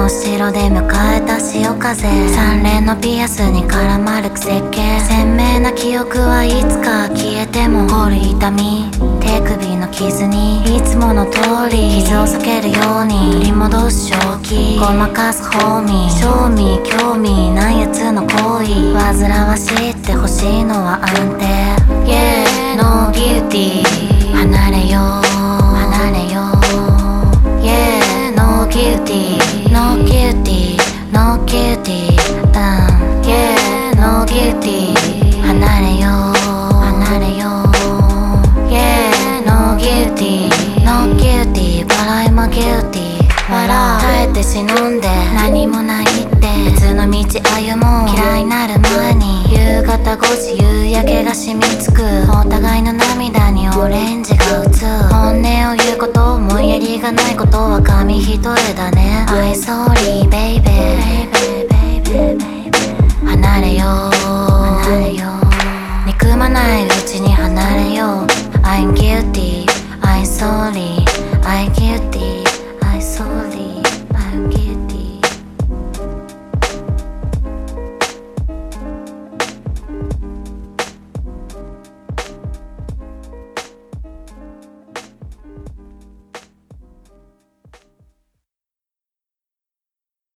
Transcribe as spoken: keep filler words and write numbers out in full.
の城で迎えた潮風、三連のピアスに絡まる設計、鮮明な記憶はいつか消えても残る痛み、手首の傷にいつもの通り傷を避けるように取り戻す正気、ごまかすホーミー、賞味興味ないやつの行為、煩わしいって欲しいのは安定 Yeah, no guilty 離れよう離れよう Yeah, no guilty No guilty No guilty うん Yeah, no guilty 離れよう離れよう Yeah, no guilty No guilty But I'm a guilty 笑う耐えて忍んで何もないって別の道歩もう嫌いになる前に夕方ごじ夕焼けが染みつくお互いの涙にオレンジが映る本音を言うこと思いやりがないことは紙一重だね I'm sorry baby 離れよう離れよう憎まないうちに離れよう I'm guilty I'm sorry I'm guilty